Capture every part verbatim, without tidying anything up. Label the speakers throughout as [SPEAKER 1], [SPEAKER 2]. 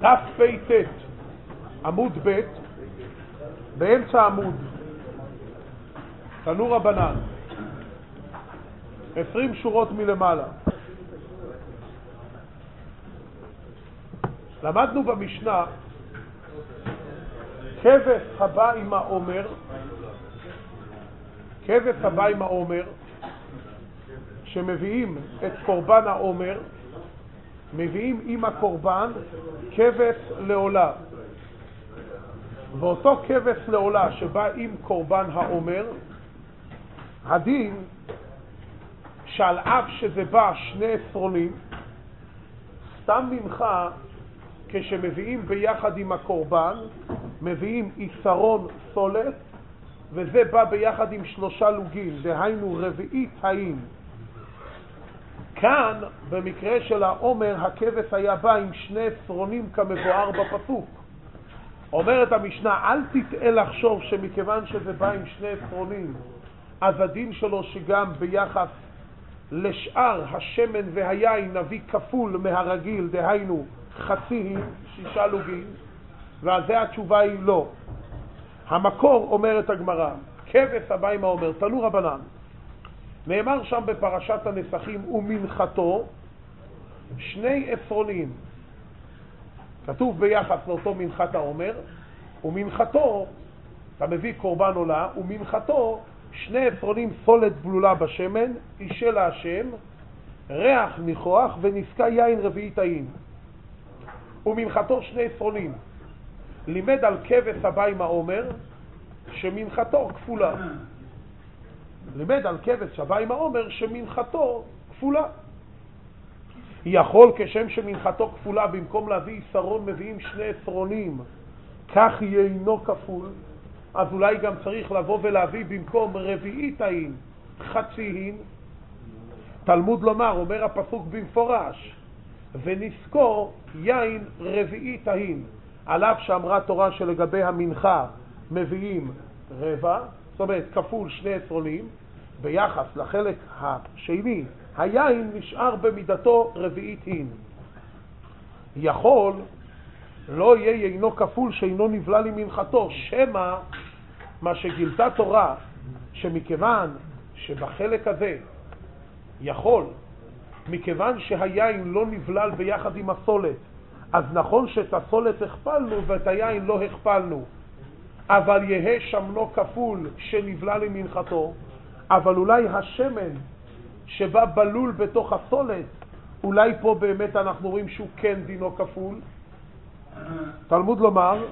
[SPEAKER 1] תפ"ט, עמוד ב', באמצע עמוד, תנו רבנן, עשרים שורות מלמעלה. למדנו במשנה, כבש הבא עם העומר, כבש הבא עם העומר, שמביאים את קורבן העומר, מביאים עם הקורבן כבש לעולה. ואותו כבש לעולה שבא עם קורבן העומר, הדין שעל אף שזה בא שני עשרונים, סתם מנחה כשמביאים ביחד עם הקורבן, מביאים עשרון סולת, וזה בא ביחד עם שלושה לוגים, דהיינו רביעית האין. כאן, במקרה של העומר, הכבש היה בא עם שני עשרונים כמבואר בפסוק. אומרת המשנה, אל תטעה לחשוב שמכיוון שזה בא עם שני עשרונים, אז הדין שלו שגם ביחס לשאר השמן והיין נביא כפול מהרגיל, דהיינו חצי, שישה לוגים, ועל זה התשובה היא לא. המקור אומרת הגמרא, כבש הבא עם העומר, תנו רבנן. נאמר שם בפרשת הנסחים, ומנחתו שני עשרונים. כתוב ביחס לאותו מנחת העומר, ומנחתו, אתה מביא קורבן עולה, ומנחתו שני עשרונים סולת בלולה בשמן, אישה להשם, ריח ניחוח ונזקה יין רביעית האין. ומנחתו שני עשרונים. לימד על כבש הבא עם העומר, שמנחתו כפולה. לימד על כבש הבא עם העומר, שמנחתו כפולה. יכול כשם שמנחתו כפולה, במקום להביא עשרון מביאים שני עשרונים, כך יינו כפול, אז אולי גם צריך לבוא ולהביא במקום רביעית האין, חצי הין. תלמוד לומר, אומר הפסוק במפורש, ונזכור יין רביעית ההין, על אף שאמרה תורה שלגבי המנחה מביאים רבע, זאת אומרת כפול שני עשרונים, ביחס לחלק השני היין נשאר במידתו רביעית הין. יכול לא יהיה יינו כפול שאינו נבלה למנחתו, שמה מה שגילתה תורה, שמכיוון שבחלק הזה יכול, מכיוון שהיין לא נבלל ביחד עם הסולת, אז נכון שאת הסולת הכפלנו ואת היין לא הכפלנו, אבל יהיה שמנו כפול שנבלה למנחתו, אבל אולי השמן שבא בלול בתוך הסולת, אולי פה באמת אנחנו רואים שהוא כן דינו כפול. תלמוד לומר,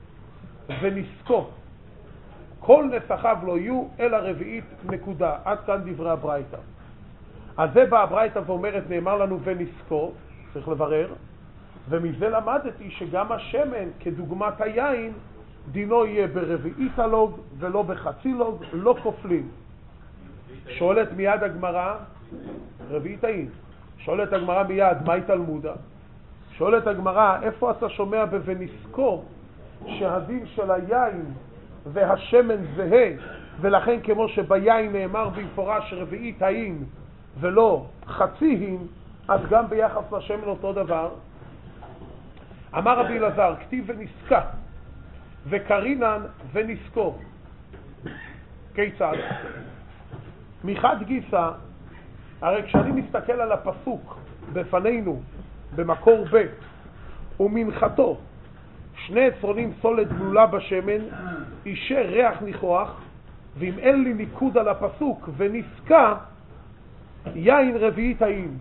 [SPEAKER 1] ונזכו כל נסחיו לא יהיו אלא רביעית נקודה. עד כאן דברי הברייתא. אז זה בא הברייתא ואומרת, נאמר לנו ונזכו, צריך לברר, ומזה למדתי שגם השמן כדוגמת היין דינו יהיה ברביעית הלוג ולא בחצי לוג, לא כופלים. שואלת מיד הגמרא, רביעית האין, שואלת הגמרא מיד, מהי תלמודה? שואלת הגמרא, איפה אתה שומע ב"ונזכו" שהדין של היין והשמן זהה, ולכן כמו שביין נאמר במפורש רביעית האין ולא חצי הין, אז גם ביחס לשמן אותו דבר? אמר רבי אלעזר, כתיב ונזכה וקרינן ונזכו. כיצד? מחד גיסא, הרי כשאני מסתכל על הפסוק בפנינו במקור ב' ומנחתו שני עשרונים סולת בלולה בשמן, אישה ריח ניחוח, ואם אין לי ניקוד על הפסוק ונזכה, יין רביעית האין.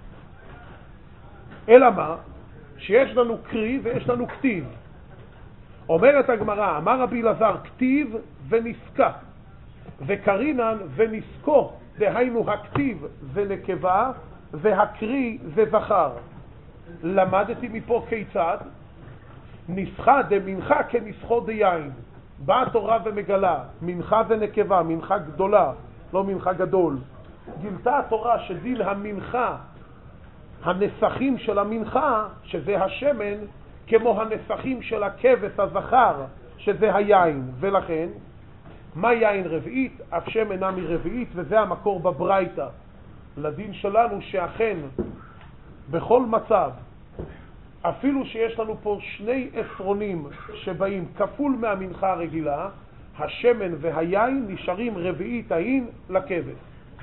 [SPEAKER 1] אלא מה? שיש לנו קרי ויש לנו כתיב. אומרת הגמרא, אמר רבי אלעזר, כתיב ונזכה וקרינן ונזכו, דהיינו הכתיב זה נקבה והקרי זה זכר. למדתי מפה כיצד? נסחה דמנחה כנסחו דיין. באה תורה ומגלה, מנחה זה נקבה, מנחה גדולה, לא מנחה גדול. גילתה התורה שדין המנחה, הנסחים של המנחה, שזה השמן, כמו הנסחים של הכבש הזכר, שזה היין. ולכן, מה יין רביעית? אף שמן אינה מרביעית, וזה המקור בברייתא. לדין שלנו שאכן, בכל מצב, אפילו שיש לנו פה שני עשרונים שבאים כפול מהמנחה הרגילה, השמן והיין נשארים רביעית העין לכבש.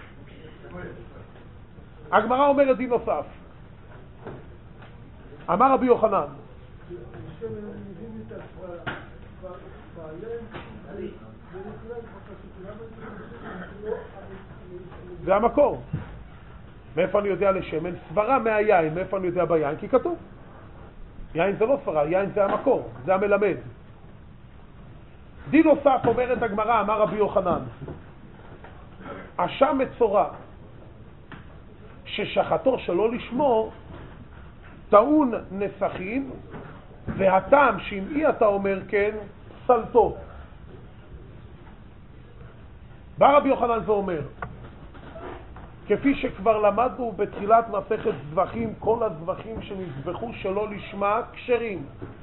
[SPEAKER 1] הגמרא אומרת דין נוסף. אמר רבי יוחנן, זה המקור. מאיפה אני יודע לשמן? סברה מהיין. מאיפה אני יודע ביין? כי כתוב. יין זה לא סברה, יין זה המקור, זה המלמד. דין נוסף אומרת הגמרא, אמר רבי יוחנן, אשם מצורע ששחטו שלא לשמור טעון נסחים, והטעם שאם אי אתה אומר כן פסלתו. בא רבי יוחנן ואומר, כפי שכבר למדנו בתחילת מסכת זבחים, כל הזבחים שנזבחו שלא לשמה כשרים,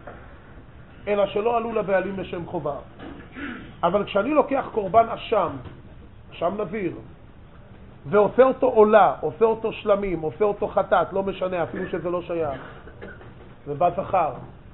[SPEAKER 1] אלא שלא עלו לבעלים לשם חובה. אבל כשאני לוקח קורבן אשם, אשם נזיר, ועושה אותו עולה, עושה אותו שלמים, עושה אותו חטאת, לא משנה, אפילו שזה לא שייך, זה בזכר.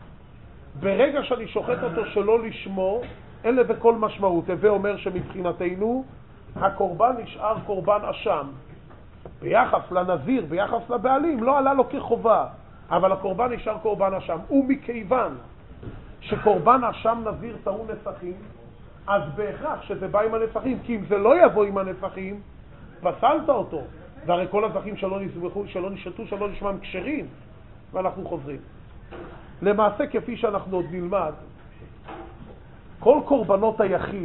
[SPEAKER 1] ברגע שאני שוחט אותו שלא לשמו, אין לזה כל משמעות. זה אומר שמבחינתנו הקורבן נשאר קורבן אשם. ביחס לנזיר, ביחס לבעלים, לא עלה לו כחובה, אבל הקורבן נשאר קורבן אשם. ומכיוון שקורבן אשם נזיר טעון נסחים, אז בהכרח שזה בא עם הנסחים, כי אם זה לא יבוא עם הנסחים, פסלת אותו. והרי כל הזכים שלא נסבחו, שלא נשתו, שלא נשמם כשרים, ואנחנו חוזרים. למעשה, כפי שאנחנו עוד נלמד, כל קורבנות היחיד,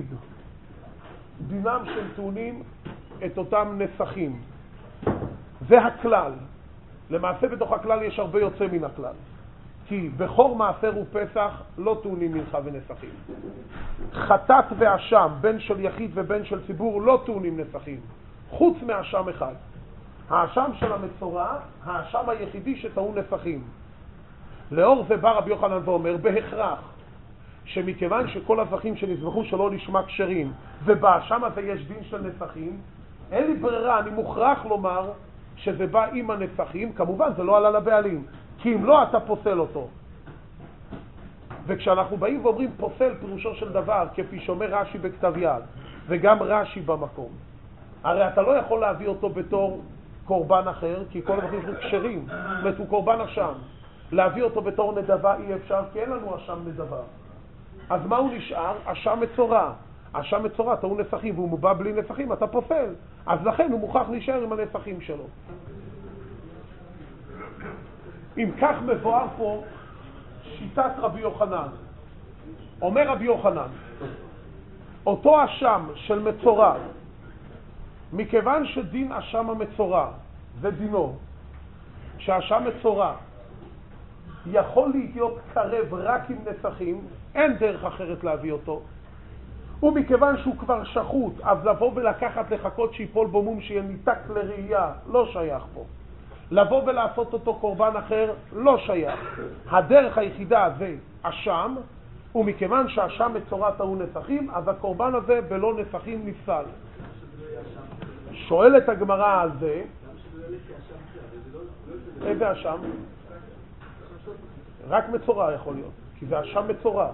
[SPEAKER 1] דינם של טעונים את אותם נסחים. זה הכלל. למעשה בתוך הכלל יש הרבה יוצא מן הכלל. כי בחור מעשר ופסח לא טעונים מנחה ונסחים. חטאת ואשם, בין של יחיד ובין של ציבור, לא טעונים נסחים. חוץ מאשם אחד. האשם של המצורע, האשם היחידי שטעון נסחים. לאור זה בא רבי יוחנן ואומר, בהכרח, שמכיוון שכל הזכים שנזבחו שלא נשמע כשרים, ובאשם הזה יש דין של נסחים, אין לי ברירה, אני מוכרח לומר שזה בא עם הנסחים. כמובן זה לא עלה לבעלים, כי אם לא אתה פוסל אותו. וכשאנחנו באים ואומרים פוסל, פירושו של דבר, כפי שאומר רש"י בכתב יד, וגם רש"י במקום, הרי אתה לא יכול להביא אותו בתור קורבן אחר, כי כל הזכים שלנו כשרים, זאת אומרת הוא קורבן אשם. להביא אותו בתור נדבה אי אפשר, כי אין לנו אשם נדבה. אז מה הוא נשאר? אשם מצורע. אשם מצורע, טעון נסחים, והוא מובא בלי נסחים, אתה פוסל. אז לכן הוא מוכרח להישאר עם הנסחים שלו. אם כך מבואר פה שיטת רבי יוחנן. אומר רבי יוחנן, אותו אשם של מצורע, מכיוון שדין אשם המצורע, זה דינו, שהאשם מצורע יכול להיות קרב רק עם נסחים, אין דרך אחרת להביא אותו, ומכיוון שהוא כבר שחוט, אז לבוא ולקחת לחכות שיפול בו מום שיהיה ניתק לראייה, לא שייך פה. לבוא ולעשות אותו קורבן אחר, לא שייך. הדרך היחידה זה אשם, ומכיוון שהאשם מצורע טעון נסחים, אז הקורבן הזה בלא נסחים נפסל. שואלת הגמרא על זה, איזה אשם? רק מצורע יכול להיות, כי זה אשם מצורע.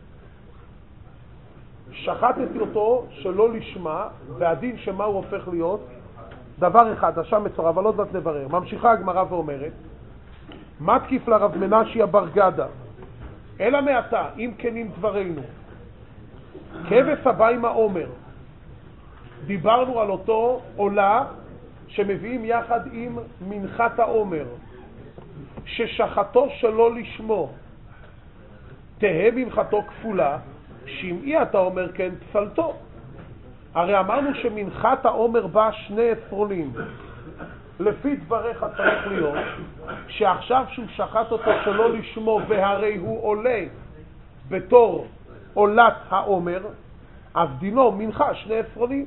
[SPEAKER 1] שחטתי אותו שלא לשמה, והדין שמה הוא הופך להיות? דבר אחד, אשם מצורע, אבל לא זאת נברר. ממשיכה הגמרא ואומרת, מה תקיף לרב מנשי בר גדה? אלא מעתה, אם כנים דברינו, כבש הבא עם העומר, דיברנו על אותו עולה שמביאים יחד עם מנחת העומר, ששחטו שלא לשמו, תהה מנחתו כפולה, שאם אי אתה אומר כן פסלתו. הרי אמרנו שמנחת העומר בא שני עשרונים. לפי דבריך צריך להיות שעכשיו שהוא שחט אותו שלא לשמו, והרי הוא עולה בתור עולת העומר, אז דינו מנחה שני עשרונים.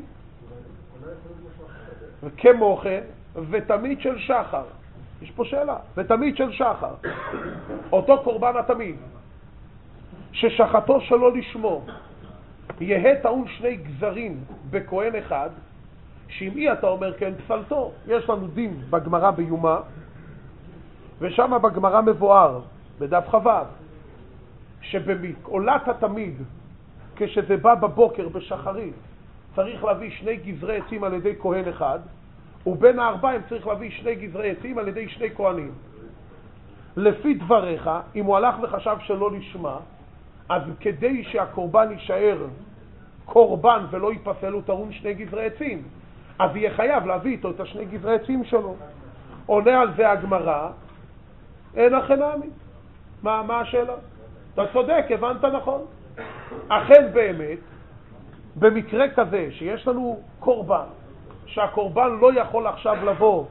[SPEAKER 1] וכמו כן, ותמיד של שחר. יש פה שאלה. ותמיד של שחר. אותו קורבן התמיד, ששחטו שלא לשמו, יהיה טעון שני גזרים בכהן אחד, שאם אי אתה אומר כן פסלתו. יש לנו דין בגמרא ביומה, ושם בגמרא מבואר בדף חב"ד, שבעולת התמיד, כשזה בא בבוקר בשחרית, צריך להביא שני גזרי עצים על ידי כהן אחד, ובין הארבעים צריך להביא שני גזרי עצים על ידי שני כהנים. לפי דבריך, אם הוא הלך וחשב שלא לשמה, אז כדי שהקורבן יישאר קורבן ולא ייפסל, הוא טעון שני גזרי עצים, אז יהיה חייב להביא איתו את השני גזרי עצים שלו. עונה על זה הגמרא, אין אכן נמי. מה, מה השאלה? אתה צודק, הבנת נכון. אכן באמת, במקרה כזה שיש לנו קורבן, שהקורבן לא יכול עכשיו לבוא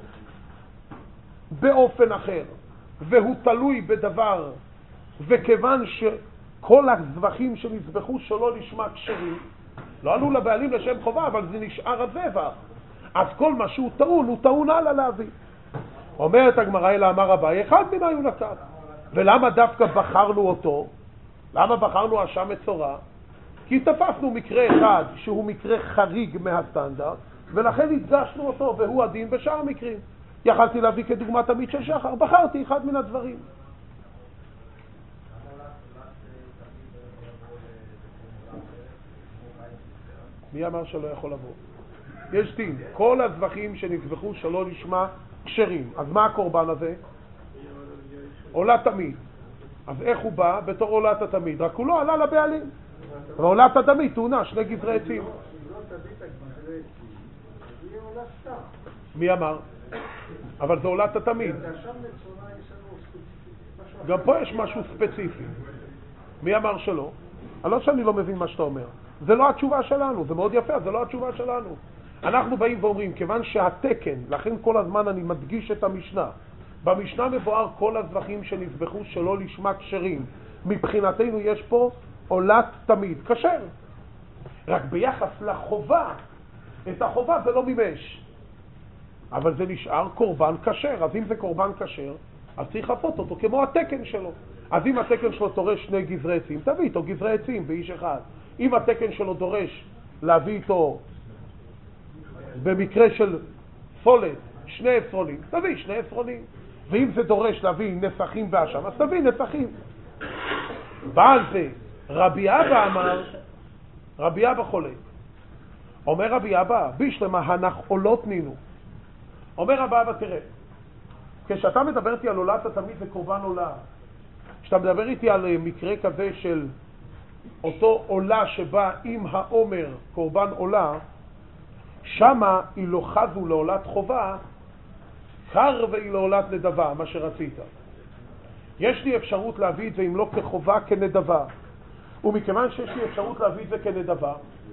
[SPEAKER 1] באופן אחר, והוא תלוי בדבר, וכיוון שכל הזבחים שנזבחו שלא לשמה כשרים, לא עלו לבעלים לשם חובה, אבל זה נשאר הזבח, אז כל מה שהוא טעון, הוא טעון הלאה להביא. אומרת הגמרא, אלא אמר אביי, אחד ממה הוא לקח. ולמה דווקא בחרנו אותו? למה בחרנו אשם מצורע? כי תפסנו מקרה אחד שהוא מקרה חריג מהסטנדרט, ולכן הדגשנו אותו, והוא הדין בשאר המקרים. יכלתי להביא כדוגמה תמיד של שחר, בחרתי אחד מן הדברים. מי אמר שלא יכול לבוא? יש דין, כל הזבחים שנזבחו שלא לשמה כשרים. אז מה הקורבן הזה? עולה תמיד. אז איך הוא בא? בתור עולת התמיד, רק הוא לא עלה לבעלים. ועולת התמיד טעונה שני גזרי עצים. מי אמר? אבל זה עולת התמיד. גם פה יש משהו ספציפי. מי אמר שלא? אני לא שאני לא מבין מה שאתה אומר. זה לא התשובה שלנו, זה מאוד יפה, זה לא התשובה שלנו. אנחנו באים ואומרים, כיוון שהתקן, לכן כל הזמן אני מדגיש את המשנה, במשנה מבואר כל הזבחים שנזבחו שלא לשמה כשרים. מבחינתנו יש פה עולת תמיד, כשר. רק ביחס לחובה, את החובה זה לא מימש. אבל זה נשאר קורבן כשר. אז אם זה קורבן כשר, אז צריך לפות אותו כמו התקן שלו. אז אם התקן שלו דורש שני גזרי עצים, תביא איתו גזרי עצים באיש אחד. אם התקן שלו דורש להביא איתו במקרה של סולת שני עשרונים, תביא שני עשרונים. ואם זה דורש להביא נסחים באשם, אז תביא נסחים. בעל זה רבי אבא אמר, רבי אבא חולק. אומר רבי אבא, בישלמה הנח עולות נינו. אומר רבי אבא, תראה, כשאתה מדבר איתי על עולת התמיד זה קורבן עולה. כשאתה מדבר איתי על מקרה כזה של אותו עולה שבא עם העומר קורבן עולה, שמה היא לא חזו לעולת חובה, קר והיא לעולת נדבה, מה שרצית. יש לי אפשרות להביא את זה אם לא כחובה, כנדבה. ומכיוון שיש לי אפשרות להביא את זה כנדבה,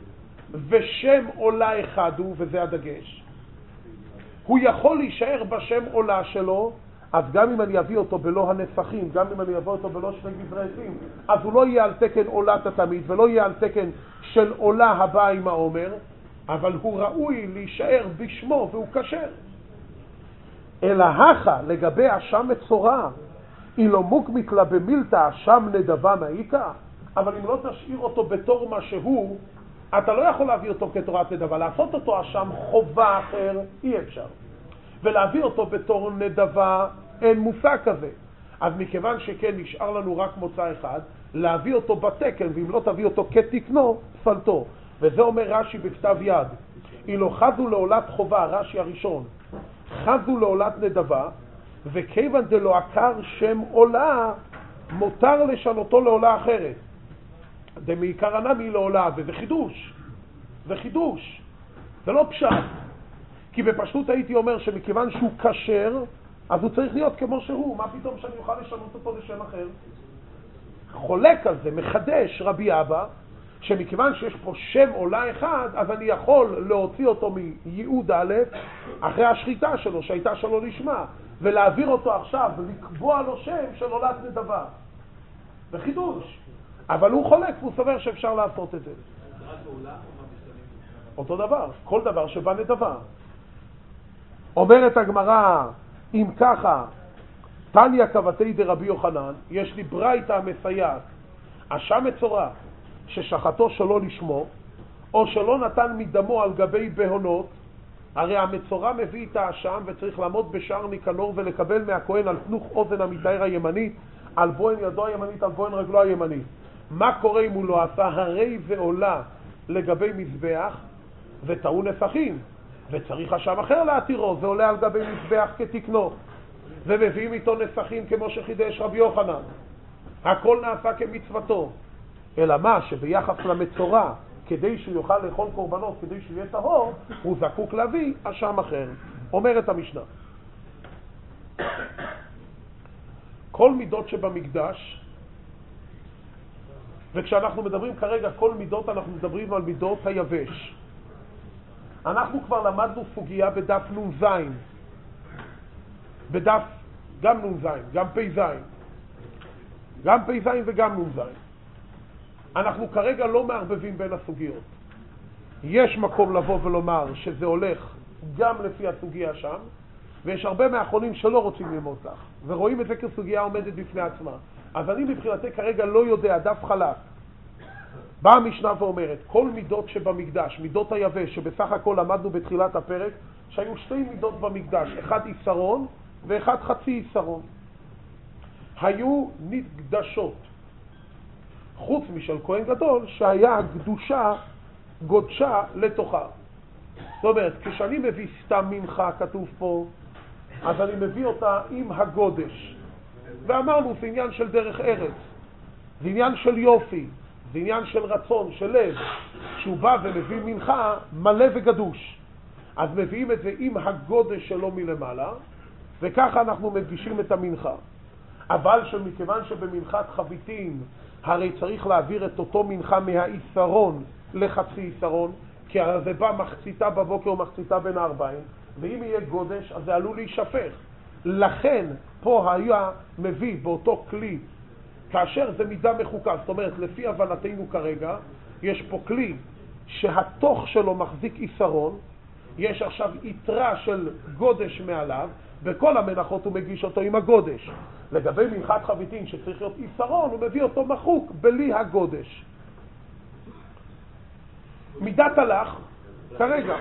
[SPEAKER 1] ושם עולה אחד הוא, וזה הדגש, הוא יכול להישאר בשם עולה שלו, אז גם אם אני אביא אותו בלא הנסחים, גם אם אני אביא אותו בלא שני גזרי עצים, אז הוא לא יהיה על תקן עולת התמיד, ולא יהיה על תקן של עולה הבא עם העומר, אבל הוא ראוי להישאר בשמו והוא כשר. אלא הכה לגבי אשם מצורע, אילו מוקמית לה במילתא אשם נדבה מעיקה, אבל אם לא תשאיר אותו בתור מה שהוא, אתה לא יכול להביא אותו כתורת נדבה. לעשות אותו אשם חובה אחר אי אפשר, ולהביא אותו בתור נדבה אין מושג כזה. אז מכיוון שכן נשאר לנו רק מוצא אחד, להביא אותו בתקן, ואם לא תביא אותו כתקנו, פלטו. וזה אומר רש"י בכתב יד, אילו חזו לעולת חובה, רש"י הראשון, חזו לעולת נדבה, וכיוון דלא עקר שם עולה, מותר לשנותו לעולה אחרת. דמעיקר הנמי לעולה, וזה חידוש. זה חידוש. זה לא פשט. כי בפשטות הייתי אומר שמכיוון שהוא כשר, אז הוא צריך להיות כמו שהוא. מה פתאום שאני אוכל לשנות אותו לשם אחר? חולק על זה, מחדש רבי אבא, שמכיוון שיש פה שם עולה אחד, אז אני יכול להוציא אותו מייעוד א' אחרי השחיטה שלו, שהייתה שלו לשמה, ולהעביר אותו עכשיו, ולקבוע לו שם של עולת נדבה. זה חידוש. אבל הוא חולק, והוא סובר שאפשר לעשות את זה. אותו דבר, כל דבר שבא נדבה. אומרת הגמרא, אם ככה, תניא כבתי דרבי יוחנן, יש לי ברייתא המסייעת, אשם מצורע, ששחטו שלא לשמו, או שלא נתן מדמו על גבי בהונות, הרי המצורע מביא את האשם וצריך לעמוד בשער ניקנור ולקבל מהכהן על תנוך אוזן המתאר הימנית על בוין ידו הימנית, על בוין רגלו הימנית. מה קורה אם הוא לא עשה? הרי זה עולה לגבי מזבח וטעו נסכים, וצריך אשם אחר להתירו, זה עולה על גבי מזבח כתקנו, ומביאים איתו נסכים כמו שחידש רבי יוחנן. הכל נעשה כמצוותו, אלא מה שביחס למצורע, כדי שהוא יוכל לאכול קורבנות, כדי שהוא יהיה טהור, הוא זקוק להביא אשם אחר. אומרת המשנה, כל מידות שבמקדש, וכשאנחנו מדברים כרגע כל מידות, אנחנו מדברים על מידות היבש. אנחנו כבר למדנו סוגיה בדף נון זין, בדף גם נון זין, גם פי זין, גם פי זין וגם נון זין. אנחנו כרגע לא מערבבים בין הסוגיות. יש מקום לבוא ולומר שזה הולך גם לפי הסוגיה שם, ויש הרבה מהאחרונים שלא רוצים ללמוד כך, ורואים את זה כסוגיה עומדת בפני עצמה. אז אני מבחינתי כרגע לא יודע, דף חלק. באה המשנה ואומרת, כל מידות שבמקדש, מידות היבש, שבסך הכל למדנו בתחילת הפרק, שהיו שתי מידות במקדש, אחד יסרון ואחד חצי יסרון. היו נקדשות, חוץ משל כהן גדול, שהיה קדושה גודשה לתוכה. זאת אומרת, כשאני מביא סתם מנחה, כתוב פה, אז אני מביא אותה עם הגודש. ואמרנו, זה עניין של דרך ארץ, זה עניין של יופי, זה עניין של רצון, של לב, שהוא בא ומביא מנחה מלא וגדוש. אז מביאים את זה עם הגודש שלו מלמעלה, וככה אנחנו מגישים את המנחה. אבל שמכיוון שבמנחת חביתין, הרי צריך להעביר את אותו מנחה מהיסרון לחצי יסרון, כי זה בא מחציתה בבוקר ומחציתה בין הארבעים, ואם יהיה גודש, אז זה עלול להישפך. לכן, פה היה מביא באותו כלי, כאשר זה מידה מחוקה, זאת אומרת, לפי הבנתנו כרגע, יש פה כלי שהתוך שלו מחזיק יסרון, יש עכשיו יתרה של גודש מעליו, בכל המנחות הוא מגיש אותו עם הגודש. לגבי מנחת חביתין שצריך להיות יסרון, הוא מביא אותו מחוק בלי הגודש. מידת הלך, כרגע.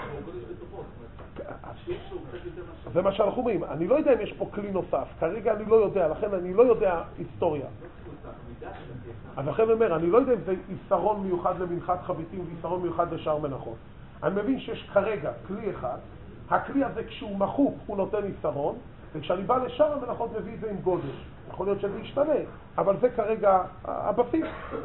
[SPEAKER 1] זה מה שאנחנו אומרים. אני לא יודע אם יש פה כלי נוסף. כרגע אני לא יודע, לכן אני לא יודע היסטוריה. אז לכן אני אומר, אני לא יודע אם זה יסרון מיוחד למנחת חביתין ויסרון מיוחד לשאר מנחות. אני מבין שיש כרגע כלי אחד, הכלי הזה כשהוא מחוק הוא נותן יסרון, וכשאני בא לשאר המנחות מביא את זה עם גודש. יכול להיות שזה ישתנה, אבל זה כרגע הבסיס.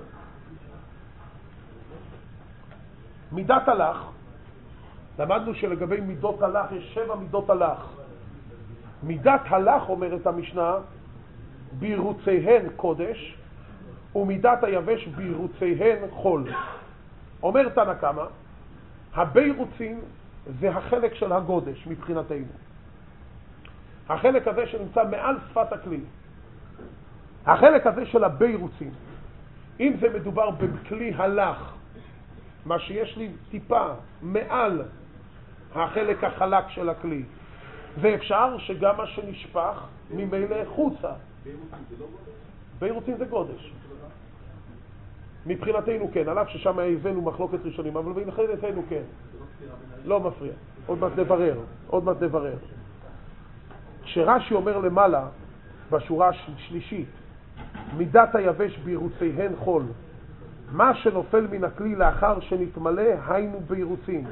[SPEAKER 1] מידת הלך, למדנו שלגבי מידות הלך יש שבע מידות הלך. מידת הלך, אומרת המשנה, בירוציהן קודש, ומידת היבש בירוציהן חול. אומר תנא קמא, הבירוצים זה החלק של הגודש מבחינתנו. החלק הזה שנמצא מעל שפת הכלי. החלק הזה של הבירוצים, אם זה מדובר בכלי הלך, מה שיש לי טיפה מעל החלק החלק של הכלי, ואפשר שגם מה שנשפך ממילא חוצה. בירוצים זה גודש. מבחינתנו כן, עליו ששם הבאנו מחלוקת ראשונים, אבל מבחינתנו כן. לא מפריע. עוד מעט נברר, עוד מעט נברר. כשרש"י אומר למעלה, בשורה השלישית, מידת היבש בירוציהן חול, מה שנופל מן הכלי לאחר שנתמלא, היינו בירוצים.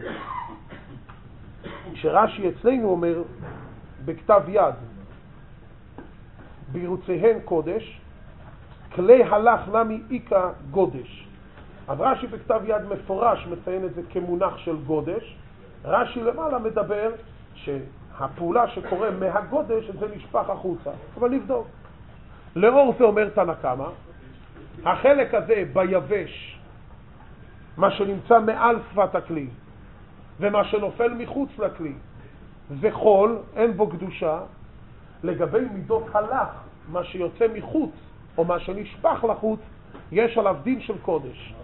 [SPEAKER 1] כשרש"י אצלנו אומר, בכתב יד, בירוציהן קודש, כלי הלך נמי איקה גודש. אז רש"י בכתב יד מפורש מציין את זה כמונח של גודש. רש"י למעלה מדבר שהפעולה שקורה מהגודש זה נשפך החוצה. אבל נבדוק. לאור זה אומר תנא קמא, החלק הזה ביבש, מה שנמצא מעל שפת הכלי, ומה שנופל מחוץ לכלי, זה חול, אין בו קדושה. לגבי מידות הלך, מה שיוצא מחוץ, או מה שנשפך לחוץ, יש עליו דין של קודש.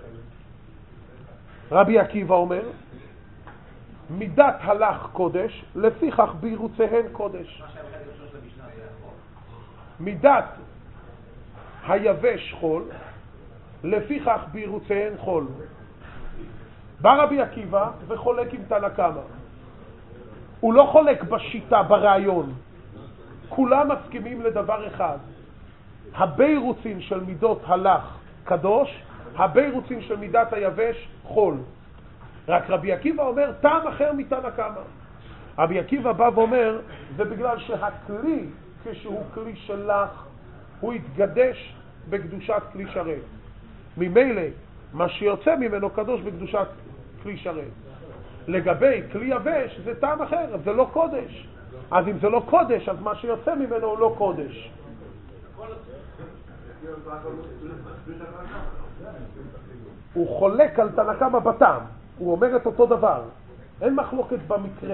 [SPEAKER 1] רבי עקיבא אומר, מידת הלך קודש, לפיכך בירוציהן קודש. מידת היבש חול, לפיכך בירוציהן חול. בא רבי עקיבא וחולק עם תנא קמא. הוא לא חולק בשיטה, ברעיון. כולם מסכימים לדבר אחד, הביירוצין של מידות הלך קדוש, הביירוצין של מידת היבש חול. רק רבי עקיבא אומר טעם אחר מתנא קמא. רבי עקיבא בא ואומר, זה בגלל שהכלי, כשהוא כלי שלך, הוא יתגדש בקדושת כלי שרת. ממילא, מה שיוצא ממנו קדוש בקדושת כלי שרת. לגבי כלי יבש, זה טעם אחר, זה לא קודש. אז אם זה לא קודש, אז מה שיוצא ממנו הוא לא קודש. הוא חולק על תנא קמא בטעם, הוא אומר את אותו דבר. אין מחלוקת במקרה.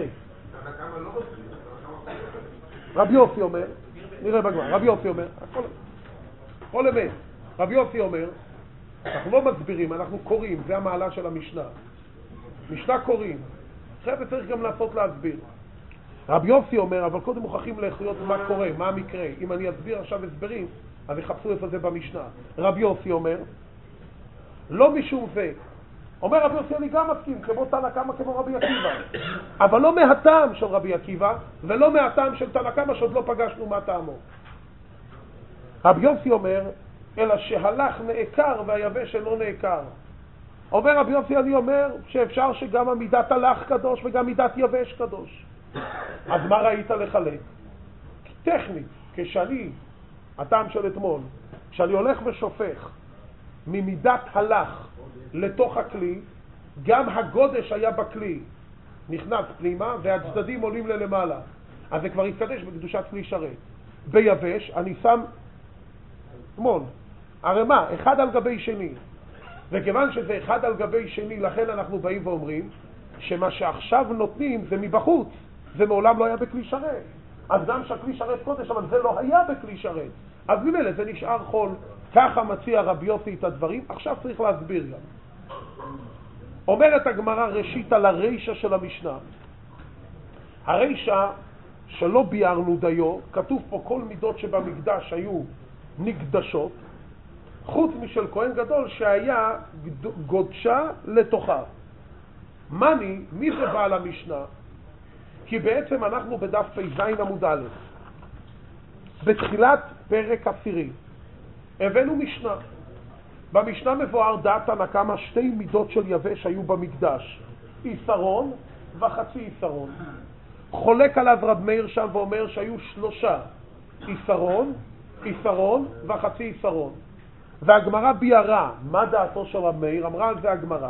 [SPEAKER 1] רבי יוסי אומר, נראה בגמרא, רבי יוסי אומר, כל אמת. רבי יוסי אומר, אנחנו לא מסבירים, אנחנו קוראים, זה המעלה של המשנה. משנה קוראים, אחרי זה צריך גם לעשות להסביר. רבי יוסי אומר, אבל קודם מוכרחים לחיות מה קורה, מה המקרה. אם אני אסביר עכשיו הסברים, אז יחפשו איפה זה במשנה. רבי יוסי אומר, לא משום זה. אומר רבי יוסי, אני גם מסכים, כמו תנא קמא, כמו רבי עקיבא. אבל לא מהטעם של רבי עקיבא, ולא מהטעם של תנא קמא, שעוד לא פגשנו מה טעמו. רבי יוסי אומר, אלא שהלך נעקר והיבש אינו נעקר. אומר רבי יוסי, אני אומר שאפשר שגם המידת הלך קדוש וגם מידת יבש קדוש. אז מה ראית לחלק? טכנית, כשאני, הטעם של אתמול, כשאני הולך ושופך ממידת הלך לתוך הכלי, גם הגודש היה בכלי, נכנס פנימה והצדדים עולים ללמעלה. אז זה כבר התקדש בקדושת כלי שרת. ביבש אני שם אתמול, הרי מה? אחד על גבי שני. וכיוון שזה אחד על גבי שני, לכן אנחנו באים ואומרים שמה שעכשיו נותנים זה מבחוץ, זה מעולם לא היה בכלי שרת. אז גם שהכלי שרת קודש, אבל זה לא היה בכלי שרת. אז ממילא זה נשאר חול. ככה מציע רבי יוסי את הדברים. עכשיו צריך להסביר גם. אומרת הגמרא ראשית על הרישה של המשנה. הרישה שלא ביארנו דיו, כתוב פה כל מידות שבמקדש היו נקדשות, חוץ משל כהן גדול שהיה גודשה לתוכה. מני, מי זה בעל המשנה? כי בעצם אנחנו בדף פ"ז עמוד א', בתחילת פרק עשירי, הבאנו משנה. במשנה מבואר דעת תנא קמא שתי מידות של יבש היו במקדש, יסרון וחצי יסרון. חולק עליו רב מאיר שם ואומר שהיו שלושה, יסרון, יסרון וחצי יסרון. והגמרא ביארה, מה דעתו של רב מאיר? אמרה על זה הגמרא,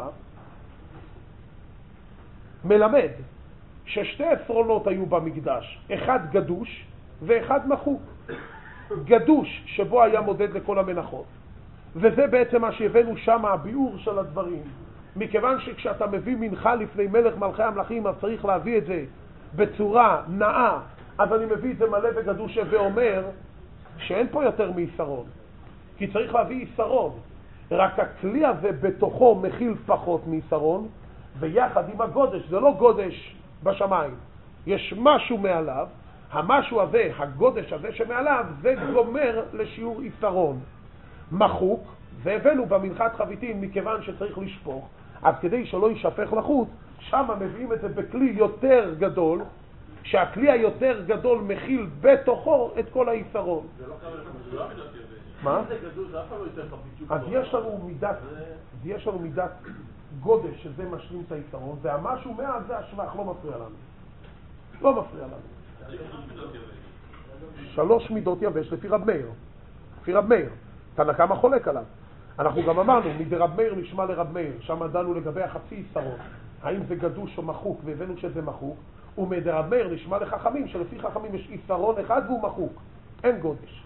[SPEAKER 1] מלמד ששתי עשרונות היו במקדש, אחד גדוש ואחד מחוק. גדוש שבו היה מודד לכל המנחות, וזה בעצם מה שהבאנו שם, הביאור של הדברים. מכיוון שכשאתה מביא מנחה לפני מלך מלכי המלכים, אז צריך להביא את זה בצורה נאה, אז אני מביא את זה מלא וגדוש ואומר שאין פה יותר מיסרון, כי צריך להביא יסרון. רק הכלי הזה בתוכו מכיל פחות מיסרון, ויחד עם הגודש, זה לא גודש בשמיים, יש משהו מעליו, המשהו הזה, הגודש הזה שמעליו, זה גומר לשיעור יסרון. מחוק, זה הבאנו במנחת חביתין מכיוון שצריך לשפוך, אז כדי שלא יישפך לחוץ, שם מביאים את זה בכלי יותר גדול, שהכלי היותר גדול מכיל בתוכו את כל היסרון.
[SPEAKER 2] זה לא כמה לא מידות יבש.
[SPEAKER 1] מה?
[SPEAKER 2] זה גדול, זה אף פעם לא יותר חפיצ'וק.
[SPEAKER 1] אז יש לנו מידת, יש לנו מידת גודש שזה משלים את היסרון, והמשהו מעל זה השבח לא מפריע לנו. לא מפריע לנו. שלוש מידות יבש לפי רב מאיר. לפי רב מאיר. תנא קמא חולק עליו. אנחנו גם אמרנו, מדרב מאיר נשמע לרב מאיר, שם דנו לגבי החצי יסרון, האם זה גדוש או מחוק, והבאנו שזה מחוק, ומדרב מאיר נשמע לחכמים, שלפי חכמים יש יסרון אחד והוא מחוק, אין גודש.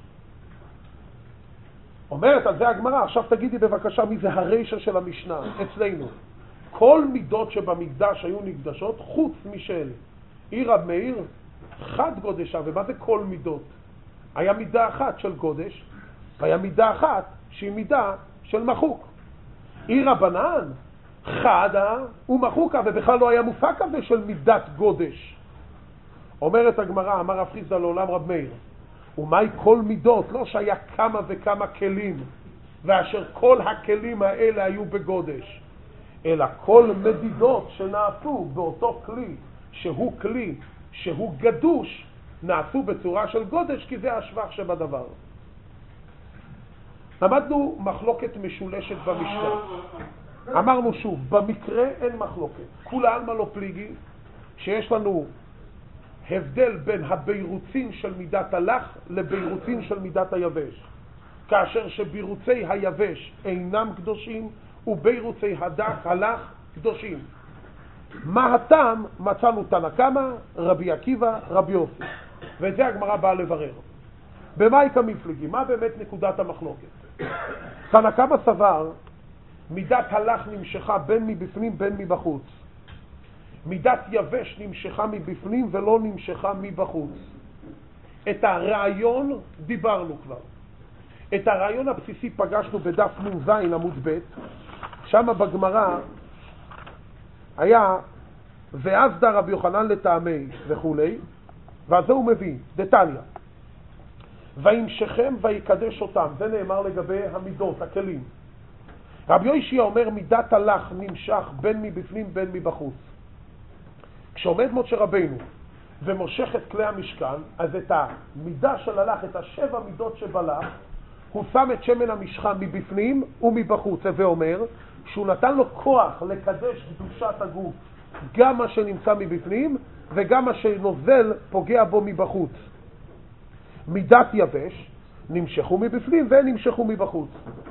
[SPEAKER 1] אומרת על זה הגמרא, עכשיו תגידי בבקשה מי זה הרישה של המשנה אצלנו. כל מידות שבמקדש היו נקדשות חוץ משל עיר רב מאיר חד גודשה. ומה זה כל מידות? היה מידה אחת של גודש, והיה מידה אחת שהיא מידה של מחוק. עיר רבנן חדה ומחוקה, ובכלל לא היה מופע כזה של מידת גודש. אומרת הגמרא, אמר רב חיסדא לעולם רב מאיר, ומהי כל מידות? לא שהיה כמה וכמה כלים, ואשר כל הכלים האלה היו בגודש, אלא כל מדידות שנעשו באותו כלי, שהוא כלי, שהוא גדוש, נעשו בצורה של גודש, כי זה השבח שבדבר. למדנו מחלוקת משולשת במשנה. אמרנו שוב, במקרה אין מחלוקת. כול העלמא לא פליגי, שיש לנו הבדל בין הבירוצים של מידת הלך לבירוצים של מידת היבש. כאשר שבירוצי היבש אינם קדושים ובירוצי הדק הלך קדושים. מה הטעם? מצאנו תנא קמא, רבי עקיבא, רבי יוסי. ואת זה הגמרא באה לברר. במה יקא מפלגי? מה באמת נקודת המחלוקת? תנא קמא סבר, מידת הלך נמשכה בין מבפנים בין מבחוץ. מידת יבש נמשכה מבפנים ולא נמשכה מבחוץ. את הרעיון דיברנו כבר. את הרעיון הבסיסי פגשנו בדף נ"ז עמוד ב', שם בגמרא היה ואזדה רבי יוחנן לטעמי וכולי, ואז הוא מביא דתניא וימשכם ויקדש אותם. זה נאמר לגבי המידות, הכלים. רבי יושיע אומר מידת הלך נמשך בין מבפנים בין מבחוץ. כשעומד משה רבינו ומושך את כלי המשכן, אז את המידה של הלך, את השבע מידות שבלך, הוא שם את שמן המשחה מבפנים ומבחוץ. זה אומר שהוא נתן לו כוח לקדש קדושת הגוף, גם מה שנמצא מבפנים וגם מה שנוזל פוגע בו מבחוץ. מידת יבש נמשכו מבפנים ונמשכו מבחוץ.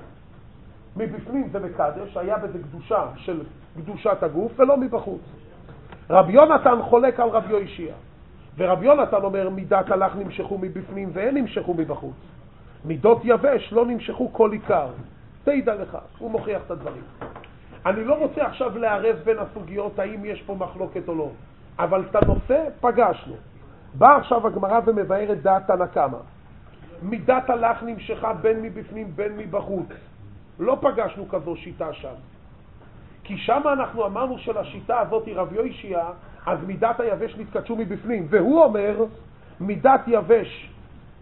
[SPEAKER 1] מבפנים זה מקדש, היה בזה קדושה של קדושת הגוף ולא מבחוץ. רבי יונתן חולק על רבי יושיע, ורבי יונתן אומר מידת הלך נמשכו מבפנים ואין נמשכו מבחוץ. מידות יבש לא נמשכו כל עיקר. תדע לך, הוא מוכיח את הדברים. אני לא רוצה עכשיו לערב בין הסוגיות האם יש פה מחלוקת או לא, אבל את הנושא פגשנו. בא עכשיו הגמרא ומבארת דעת תנא קמא. מידת הלך נמשכה בין מבפנים בין מבחוץ. לא פגשנו כזו שיטה שם. כי שם אנחנו אמרנו שלשיטה הזאת היא רבי יושיע, אז מידת היבש נתקדשו מבפנים. והוא אומר, מידת יבש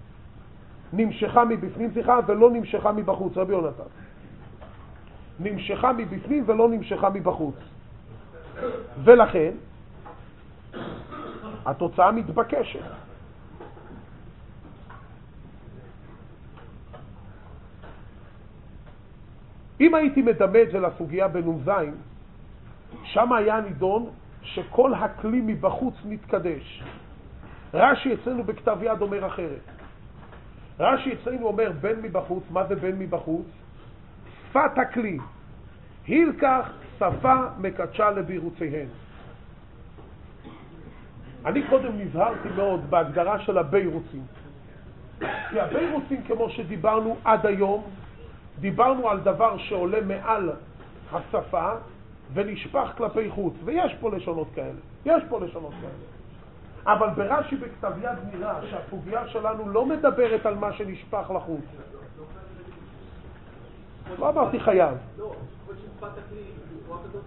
[SPEAKER 1] נמשכה מבפנים, סליחה, ולא נמשכה מבחוץ, רבי יונתן. נמשכה מבפנים ולא נמשכה מבחוץ. ולכן, התוצאה מתבקשת. אם הייתי מדמה את זה לסוגיה בנ"ז, שם היה נידון שכל הכלי מבחוץ נתקדש. רש"י אצלנו בכתב יד אומר אחרת. רש"י אצלנו אומר בין מבחוץ. מה זה בין מבחוץ? שפת הכלי. הילקח שפה מקדשה לבירוציהן. אני קודם נזהרתי מאוד בהגדרה של הבירוצים. כי הבירוצים, כמו שדיברנו עד היום, דיברנו על דבר שעולה מעל השפה ונשפך כלפי חוץ. ויש פה לשונות כאלה. יש פה לשונות כאלה. אבל ברש"י בכתב יד נראה שהסוגיה שלנו לא מדברת על מה שנשפך לחוץ. לא אמרתי חייב.
[SPEAKER 2] לא, כל שפת הכלי, בצורה כזאת,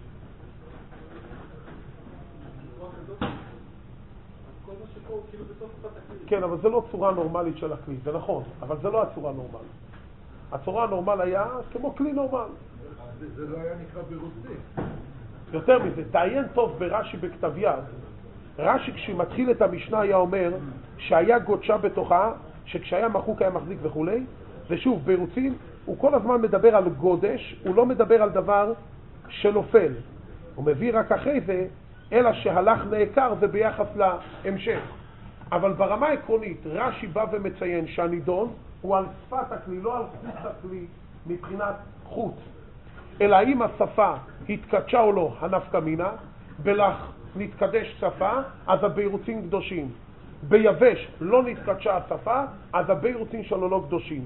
[SPEAKER 2] בצורה כזאת, אז כל מה שפה הוא כאילו בתוך שפת הכלי.
[SPEAKER 1] כן, אבל זה לא צורה נורמלית של הכלי, זה נכון, אבל זה לא הצורה הנורמלית. הצורה הנורמל היה כמו כלי נורמל.
[SPEAKER 3] זה לא היה נקרא בירוצים.
[SPEAKER 1] יותר מזה, תעיין טוב ברש"י בכתב יד. רש"י כשמתחיל את המשנה היה אומר שהיה גודשה בתוכה, שכשהיה מחוק היה מחזיק וכו'. ושוב, בירוצים, הוא כל הזמן מדבר על גודש, הוא לא מדבר על דבר שנופל. הוא מביא רק אחרי זה, אלא שהלך נעקר זה ביחס להמשך. אבל ברמה העקרונית, רש"י בא ומציין שהנידון הוא על שפת הכלי, לא על חוץ הכלי מבחינת חוץ. אלא אם השפה התקדשה או לא, הנפקא מינה, בלך נתקדש שפה, אז הבירוצים קדושים. ביבש לא נתקדשה השפה, אז הבירוצים שלו לא קדושים.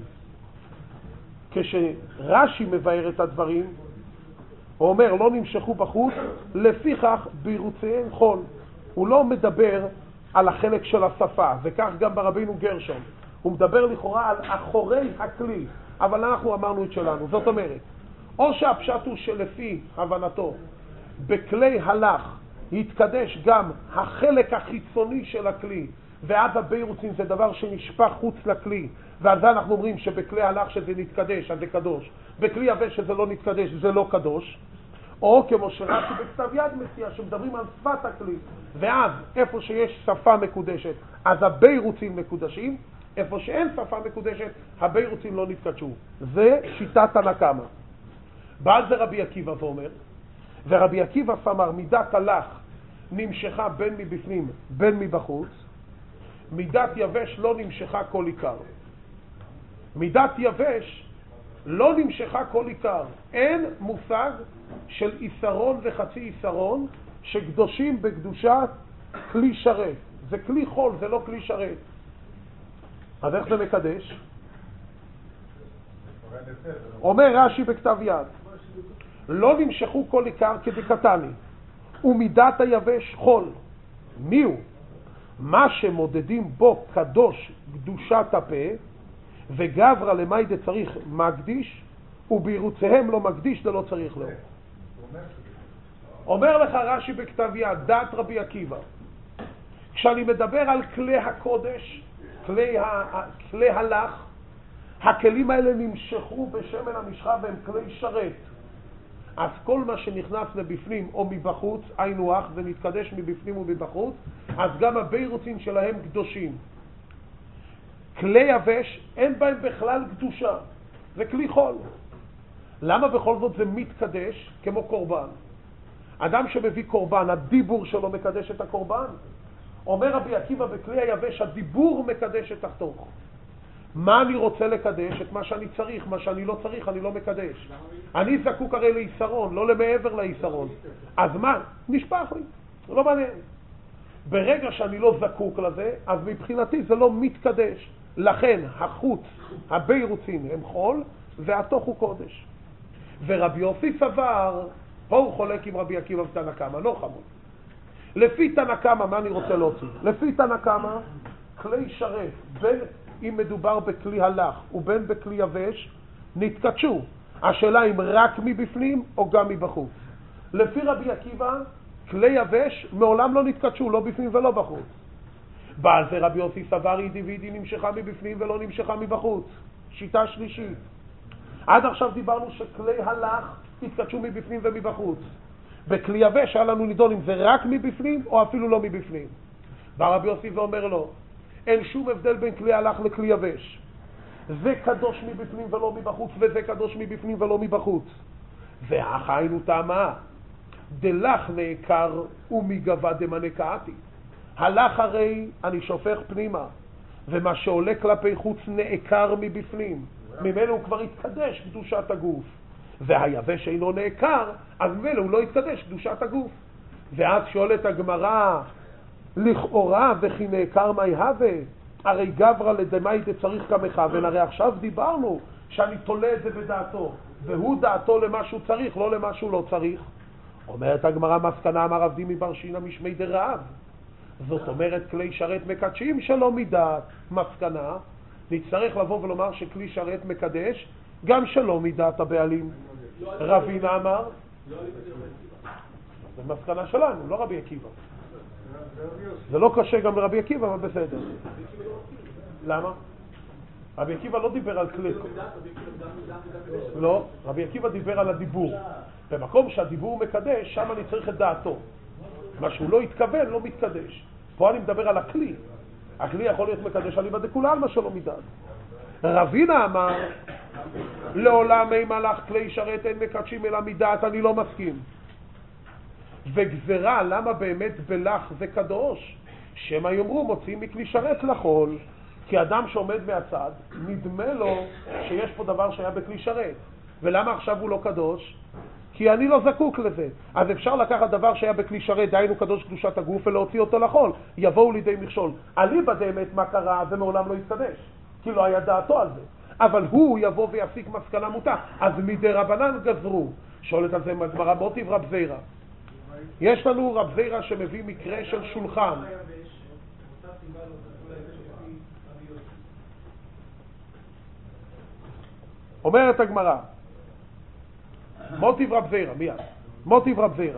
[SPEAKER 1] כשרש"י מבאר את הדברים, הוא אומר לא נמשכו בחוץ, לפיכך בירוציהם חול. הוא לא מדבר על החלק של השפה, וכך גם ברבינו גרשון. הוא מדבר לכאורה על אחורי הכלי, אבל אנחנו אמרנו את שלנו. זאת אומרת, או שהפשט הוא שלפי הבנתו, בכלי הלך יתקדש גם החלק החיצוני של הכלי, ואז הבירוצים זה דבר שנשפך חוץ לכלי, ועל זה אנחנו אומרים שבכלי הלך שזה נתקדש, אז זה קדוש. בכלי יבש שזה לא נתקדש, זה לא קדוש. או כמו שרש"י בכתב יד מציע, שמדברים על שפת הכלי, ואז איפה שיש שפה מקודשת, אז הבירוצים מקודשים, איפה שאין שפה מקודשת, הבירוצים לא נתקדשו. זה שיטת הנקמה. בעל זה רבי עקיבא ואומר, ורבי עקיבא אמר, מידת הלך נמשכה בין מבפנים בין מבחוץ, מידת יבש לא נמשכה כל עיקר. מידת יבש לא נמשכה כל עיקר. אין מושג של איסרון וחצי איסרון שקדושים בקדושת כלי שרת. זה כלי חול, זה לא כלי שרת. אז איך זה מקדש? אומר רש"י בכתב יד, לא נמשכו כל עיקר כדקתני, ומידת היבש חול. מי הוא? מה שמודדים בו קדוש קדושת הפה, וגברא למיידה צריך מקדיש, ובירוצהם לא מקדיש, זה לא צריך לו. אומר לך רש"י בכתב יד, דעת רבי עקיבא, כשאני מדבר על כלי הקודש, כלי, ה... כלי הלך, הכלים האלה נמשכו בשמן המשחה והם כלי שרת. אז כל מה שנכנס לבפנים או מבחוץ, היינו אח, זה נתקדש מבפנים ומבחוץ, אז גם הבירוצים שלהם קדושים. כלי יבש אין בהם בכלל קדושה, זה כלי חול. למה בכל זאת זה מתקדש כמו קורבן? אדם שמביא קורבן, הדיבור שלו מקדש את הקורבן. אומר רבי עקיבא, בכלי היבש הדיבור מקדש את התוך. מה אני רוצה לקדש? את מה שאני צריך. מה שאני לא צריך אני לא מקדש. אני זקוק הרי ליסרון, לא למעבר ליסרון. אז מה? נשפך לי, לא מעניין. ברגע שאני לא זקוק לזה, אז מבחינתי זה לא מתקדש. לכן החוץ, הבירוצים הם חול והתוך הוא קודש. ורבי יוסי סבר, פה הוא חולק עם רבי עקיבא ותנא קמא, לא חמוד. לפי תנא קמא, מה אני רוצה להוציא? לפי תנא קמא, כלי שרת, בין אם מדובר בכלי הלך ובין בכלי יבש, נתקדשו. השאלה אם רק מבפנים או גם מבחוץ. לפי רבי עקיבא, כלי יבש מעולם לא נתקדשו, לא בפנים ולא בחוץ. בעל זה רבי יוסי סבר, היא דיווידי נמשכה מבפנים ולא נמשכה מבחוץ. שיטה שלישית. עד עכשיו דיברנו שכלי הלך התקדשו מבפנים ומבחוץ. בכלי יבש היה לנו נידון אם זה רק מבפנים או אפילו לא מבפנים. בא רבי יוסי ואומר לו, אין שום הבדל בין כלי הלך לכלי יבש. זה קדוש מבפנים ולא מבחוץ, וזה קדוש מבפנים ולא מבחוץ. ואך היינו טעמה, דלך נעקר ומגבה דמנקעתי. הלך הרי אני שופך פנימה, ומה שעולה כלפי חוץ נעקר מבפנים. ממנו הוא כבר התקדש קדושת הגוף. והיבש אינו נעקר, אז ממנו הוא לא התקדש קדושת הגוף. ואז שואלת הגמרא, לכאורה וכי נעקר מה יהווה? הרי גברא לדמאי דצריך כמכוון. הרי עכשיו דיברנו שאני תולה את זה בדעתו, והוא דעתו למה שהוא צריך, לא למה שהוא לא צריך. אומרת הגמרא, מסקנה אמר רב דימי בר שינא משמי דרב. זאת אומרת כלי שרת מקדשים שלא מדעת. מסקנה, נצטרך לבוא ולומר שכלי שרת מקדש גם שלא מדעת הבעלים. רבינה אמר, זה מסקנה שלנו, לא רבי עקיבא. זה לא קשה גם לרבי עקיבא, אבל בסדר. למה? רבי עקיבא לא דיבר על כלי. לא, רבי עקיבא דיבר על הדיבור. במקום שהדיבור מקדש, שם אני צריך את דעתו. מה שהוא לא התכוון, לא מתקדש. פה אני מדבר על הכלי. הכלי יכול להיות מקדש על איבא דכולי עלמא שלא מדעת. רבינה אמר, לעולם אם הלך כלי שרת אין מקדשים אלא מדעת, אני לא מסכים. וגזרה, למה באמת בלח זה קדוש? שמה יאמרו, מוציאים מכלי שרת לחול, כי אדם שעומד מהצד, נדמה לו שיש פה דבר שהיה בכלי שרת. ולמה עכשיו הוא לא קדוש? כי אני לא זקוק לזה. אז אפשר לקחת דבר שהיה בכלי שרת, דהיינו קדוש קדושת הגוף, ולהוציא אותו לחול. יבואו לידי מכשול. אליבא דאמת מה קרה, זה מעולם לא יתקדש. כי לא היה דעתו על זה. אבל הוא יבוא ויסיק מסקנה מוטה. אז מדי רבנן גזרו. שואלת על זה הגמרא, מוטיב רב זירא. יש לנו רב זירא שמביא מקרה של שולחן. אומרת הגמרא, מוטיב רב זירא, מיד. מוטיב רב זירא.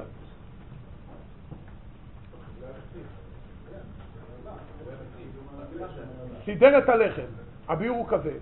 [SPEAKER 1] סידר את הלחם. הביאור הוא כזה.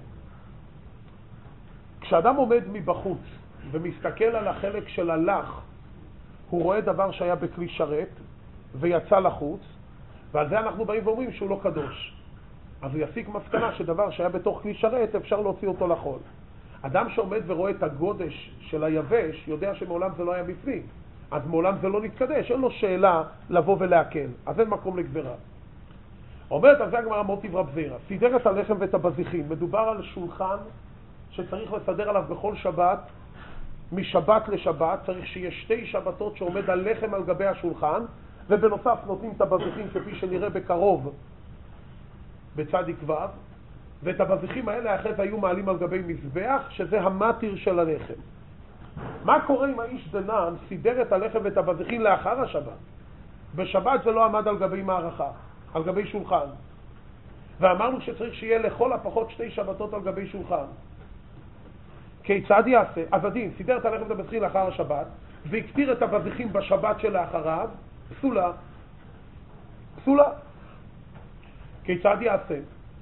[SPEAKER 1] כשאדם עומד מבחוץ ומסתכל על החלק של הלח, הוא רואה דבר שהיה בכלי שרת ויצא לחוץ, ועל זה אנחנו באים ואומרים שהוא לא קדוש. אז הוא יסיק מסקנה שדבר שהיה בתוך כלי שרת אפשר להוציא אותו לחול. אדם שעומד ורואה את הגודש של היבש יודע שמעולם זה לא היה בפנים, אז מעולם זה לא נתקדש, אין לו שאלה לבוא ולהקל, אז אין מקום לגזרה. אומרת על זה הגמרא מוטיב רב זירא, סידר את הלחם ואת הבזיחים. מדובר על שולחן שצריך לסדר עליו בכל שבת, משבת לשבת, צריך שיהיה שתי שבתות שעומד הלחם על גבי השולחן, ובנוסף נותנים את הבזיחים כפי שנראה בקרוב בצדיק ו', ואת הבזיחים האלה אחרי זה היו מעלים על גבי מזבח, שזה המטיר של הלחם. מה קורה אם האיש דנן סידר את הלחם ואת הבזיחים לאחר השבת? בשבת זה לא עמד על גבי מערכה, על גבי שולחן. ואמרנו שצריך שיהיה לכל הפחות שתי שבתות על גבי שולחן. כיצד יעשה? אז הדין, סידר את הלחם ואת הבזיחים לאחר השבת, והקטיר את הבזיחים בשבת שלאחריו, פסולה. פסולה. כיצד יעשה?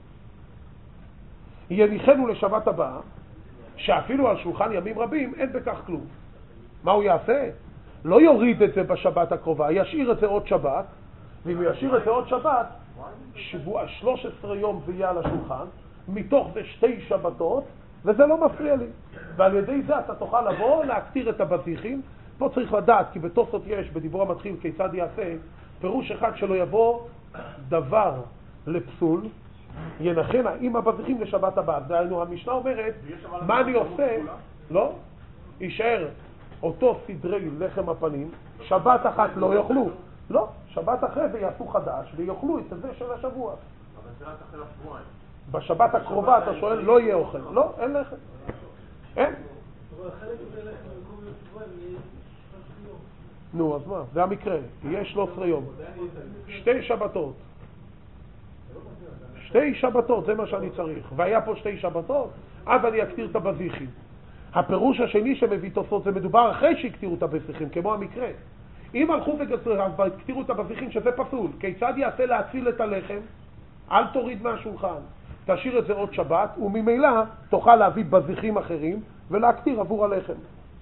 [SPEAKER 1] יניחנו לשבת הבאה, שאפילו על שולחן ימים רבים אין בכך כלום. מה הוא יעשה? לא יוריד את זה בשבת הקרובה, ישאיר את זה עוד שבת, ואם הוא ישאיר את זה עוד שבת, שבוע, שלוש עשרה יום זה יהיה על השולחן, מתוך זה שתי שבתות, וזה לא מפריע לי. ועל ידי זה אתה תוכל לבוא, להקטיר את הבזיחים. פה צריך לדעת, כי בתוספות יש, בדיבור המתחיל כיצד יעשה, פירוש אחד שלא יבוא דבר לפסול, ינחנה עם הבזיחים לשבת הבאה. דהיינו, המשנה אומרת, מה אני עושה? לא, יישאר אותו סדרי לחם הפנים, שבת אחת לא יאכלו. לא, שבת אחרי זה יעשו חדש ויאכלו את זה של השבוע.
[SPEAKER 2] אבל זה רק אחרי השבועיים.
[SPEAKER 1] בשבת הקרובה אתה שואל, לא יהיה אוכל. לא, אין לחם. אין.
[SPEAKER 2] אבל חלק זה לחם במקום לשבועיים יהיה שלושה יום.
[SPEAKER 1] נו, אז מה? זה המקרה. יהיה שלושה עשר יום. שתי שבתות. שתי שבתות, זה מה שאני צריך. והיה פה שתי שבתות, אז אני אקטיר את הבזיחים. הפירוש השני שמביא תוספות, זה מדובר אחרי שהקטירו את הבזיחים, כמו המקרה. אם הלכו והקטירו את הבזיחים, שזה פסול, כיצד יעשה להציל את הלחם? אל תוריד מהשולחן. תשאיר את זה עוד שבת, וממילא תוכל להביא בזיחים אחרים ולהקטיר עבור הלחם.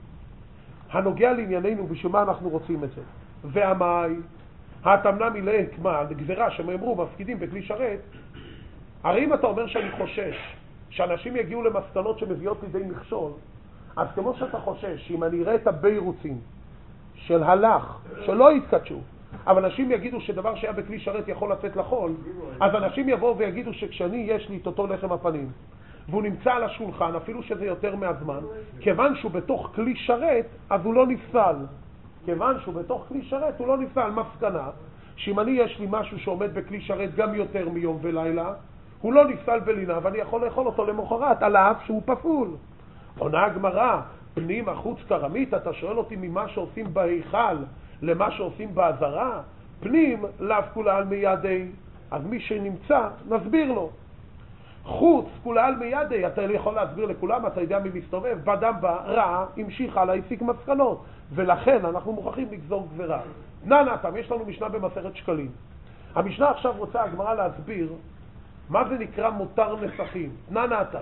[SPEAKER 1] הנוגע לענייננו, בשביל מה אנחנו רוצים את זה? והמאי, התמנה מלהק, מה, גזירה שהם אמרו, מפקידים בכלי שרת, הרי אם אתה אומר שאני חושש שאנשים יגיעו למסקנות שמביאות לידי מכשול, אז כמו שאתה חושש שאם אני אראה את הביירוצים של הלך, שלא יתקדשו, אבל אנשים יגידו שדבר שהיה בכלי שרת יכול לצאת לחול, אז אנשים יבואו ויגידו שכשאני יש לי את אותו לחם הפנים, והוא נמצא על השולחן, אפילו שזה יותר מהזמן, כיוון שהוא בתוך כלי שרת, אז הוא לא נפסל. כיוון שהוא בתוך כלי שרת, הוא לא נפסל. מסקנה, שאם אני יש לי משהו שעומד בכלי שרת גם יותר מיום ולילה, הוא לא נפסל בלינה, ואני יכול לאכול אותו למחרת, על האף שהוא פסול. עונה הגמרא, פנים החוץ קרמית, אתה שואל אותי ממה שעושים בהיכל למה שעושים בעזרה? פנים לאו כולה על מידי, אז מי שנמצא, נסביר לו. חוץ כולה על מידי, אתה יכול להסביר לכולם, אתה יודע מי מסתובב, בדם ברע, המשיך הלאה, הסיק מסקנות, ולכן אנחנו מוכרחים לגזור גזרה. נענתם, יש לנו משנה במסכת שקלים. המשנה עכשיו רוצה הגמרא להסביר מה זה נקרא מותר נסכים. נענתם.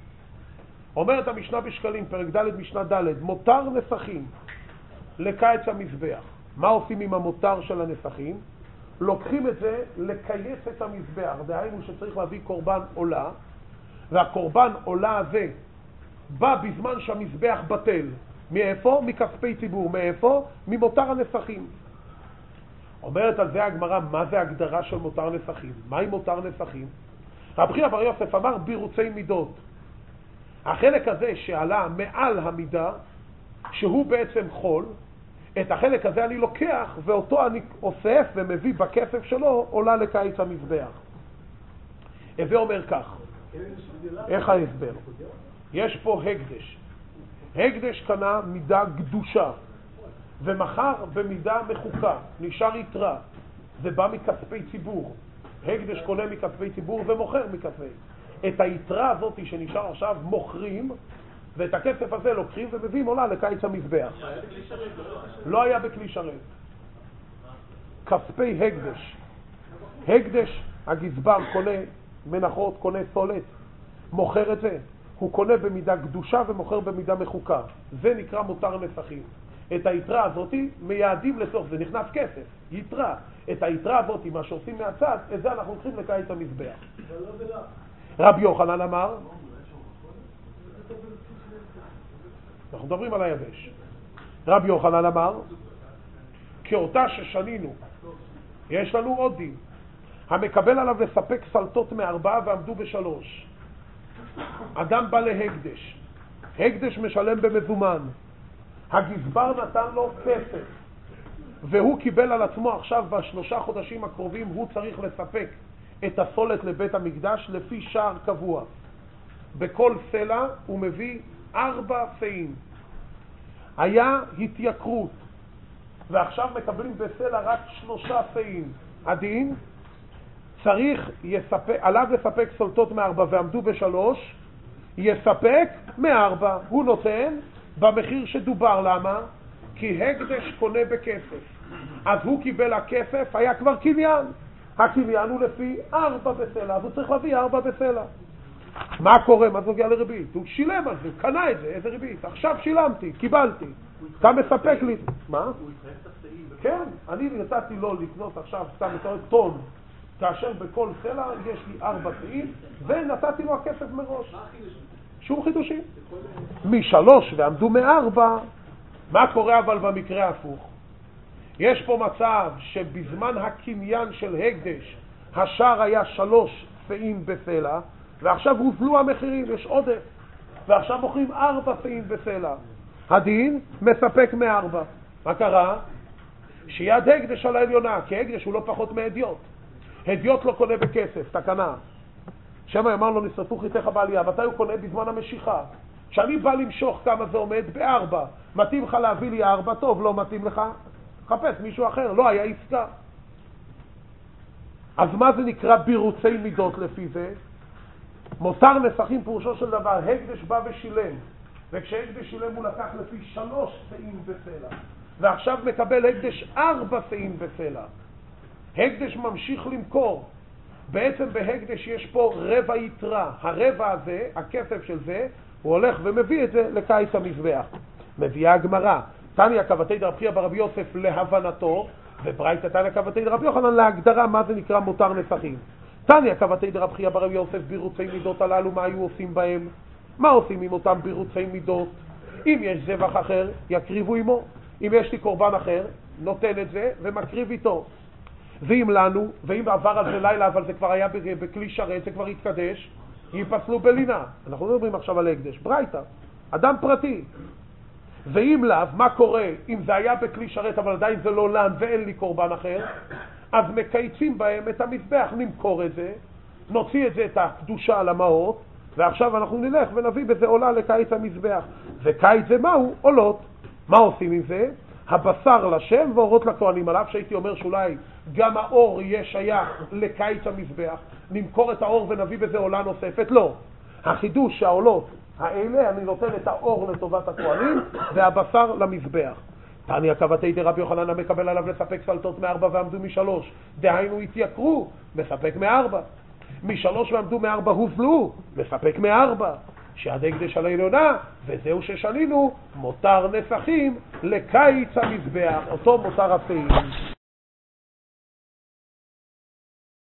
[SPEAKER 1] אומרת המשנה בשקלים, פרק ד' משנה ד', מותר נסכים לקייץ המזבח. מה עושים עם המותר של הנסכים? לוקחים את זה לקייץ את המזבח, דהיינו שצריך להביא קורבן עולה, והקורבן עולה הזה בא בזמן שהמזבח בטל. מאיפה? מכספי ציבור. מאיפה? ממותר הנסכים. אומרת על זה הגמרא, מה זה הגדרה של מותר נסכים? מהי מותר נסכים? רבי חייא בר יוסף אמר בירוצי מידות. החלק הזה שעלה מעל המידה, שהוא בעצם חול, את החלק הזה אני לוקח ואותו אני אוסף ומביא בכסף שלו עולה לקיץ המזבח. הווה אומר כך, איך ההסבר? יש פה הקדש. הקדש קנה מידה קדושה ומחר במידה מחוקה, נשאר יתרה, זה בא מכספי ציבור. הקדש קונה מכספי ציבור ומוכר מכספי. את היתרה הזאת שנשאר עכשיו מוכרים, ואת הכסף הזה לוקחים ומביאים עולה לקיץ המזבח. לא היה בכלי שרת. כספי הקדש. הקדש, הגזבר קונה מנחות, קונה סולת, מוכר את זה. הוא קונה במידה קדושה ומוכר במידה מחוקה. זה נקרא מותר נסכים. את היתרה הזאת מייעדים לצורך, זה נכנס כסף, יתרה. את היתרה הזאת, מה שעושים מהצד, את זה אנחנו הולכים לקיץ המזבח. רבי יוחנן אמר, אנחנו מדברים על היבש. רבי יוחנן אמר, כאותה ששנינו, יש לנו עוד דין, המקבל עליו לספק סלטות מארבעה ועמדו בשלוש. אדם בא להקדש, הקדש משלם במזומן, הגזבר נתן לו כסף, והוא קיבל על עצמו עכשיו בשלושה חודשים הקרובים, הוא צריך לספק את הסולת לבית המקדש לפי שער קבוע. בכל סלע הוא מביא ארבע פאים. היה התייקרות, ועכשיו מקבלים בסלע רק שלושה פאים. הדין צריך יספק, עליו לספק סולטות מארבע ועמדו בשלוש, יספק מארבע. הוא נותן במחיר שדובר. למה? כי הקדש קונה בכסף. אז הוא קיבל הכסף, היה כבר קניין. הקניין הוא לפי ארבע בסלע, אז הוא צריך להביא ארבע בסלע. מה קורה? מה זה נוגע לריבית? הוא שילם על זה, הוא קנה את זה, איזה ריבית? עכשיו שילמתי, קיבלתי. אתה מספק לי. מה? הוא יתראה את הסעים. כן, אני נתתי לו לקנות עכשיו סתם את טון, כאשר בכל סלע יש לי ארבע סעים, ונתתי לו הכסף מראש. מה החידושים? שום חידושים. משלוש ועמדו מארבע. מה קורה אבל במקרה ההפוך? יש פה מצב שבזמן הקניין של הקדש השער היה שלוש פאים בסלע, ועכשיו הוזלו המחירים, יש עודף, ועכשיו מוכרים ארבע פאים בסלע. הדין מספק מארבע. מה קרה? שיד הקדש על העליונה, כי הקדש הוא לא פחות מהדיוט. הדיוט לא קונה בכסף, תקנה. שמא אמר לו נשרפו חיתך בעלייה, מתי הוא קונה? בזמן המשיכה. כשאני בא למשוך כמה זה עומד? בארבע. מתאים לך להביא לי ארבע? טוב, לא מתאים לך? חפש מישהו אחר, לא היה עסקה. אז מה זה נקרא בירוצי מידות לפי זה? מותר נסחים פירושו של דבר, הקדש בא ושילם, וכשהקדש שילם הוא לקח לפי שלוש פאים בסלע, ועכשיו מקבל הקדש ארבע פאים בסלע. הקדש ממשיך למכור. בעצם בהקדש יש פה רבע יתרה. הרבע הזה, הכסף של זה, הוא הולך ומביא את זה לקיץ המזבח. מביאה הגמרא, תניא כבתי דרבי חייא ברבי יוסף להבנתו, וברייתא תניא כבתי דרבי יוחנן להגדרה מה זה נקרא מותר נסחים. תניא כבתי דרבי חייא ברבי יוסף בירוצי מידות הללו, מה היו עושים בהם? מה עושים עם אותם בירוצי מידות? אם יש זבח אחר, יקריבו עמו. אם יש לי קורבן אחר, נותן את זה ומקריב איתו. ואם לנו, ואם עבר על זה לילה, אבל זה כבר היה בכלי שרת, זה כבר התקדש, ייפסלו בלינה. אנחנו לא מדברים עכשיו על הקדש, ברייתא, אדם פרטי. ואם לאו, מה קורה? אם זה היה בכלי שרת, אבל עדיין זה לא לן ואין לי קורבן אחר, אז מקייצים בהם את המזבח, נמכור את זה, נוציא את זה, את הקדושה על המעות, ועכשיו אנחנו נלך ונביא בזה עולה לקיץ המזבח. וקיץ זה מהו? עולות. מה עושים עם זה? הבשר לשם ואורות לכהנים. עליו שהייתי אומר שאולי גם האור יהיה שייך לקיץ המזבח, נמכור את האור ונביא בזה עולה נוספת. לא. החידוש שהעולות האלה, אני נותן את האור לטובת הכהנים והבשר למזבח. תניא כבתי דרבי יוחנן המקבל עליו לספק סלטות מארבע ועמדו משלוש, דהיינו התייקרו, מספק מארבע. משלוש ועמדו מארבע הוזלו, מספק מארבע. שעד הקדש על העליונה, וזהו ששנינו, מותר נסחים לקיץ המזבח, אותו מותר הפעים.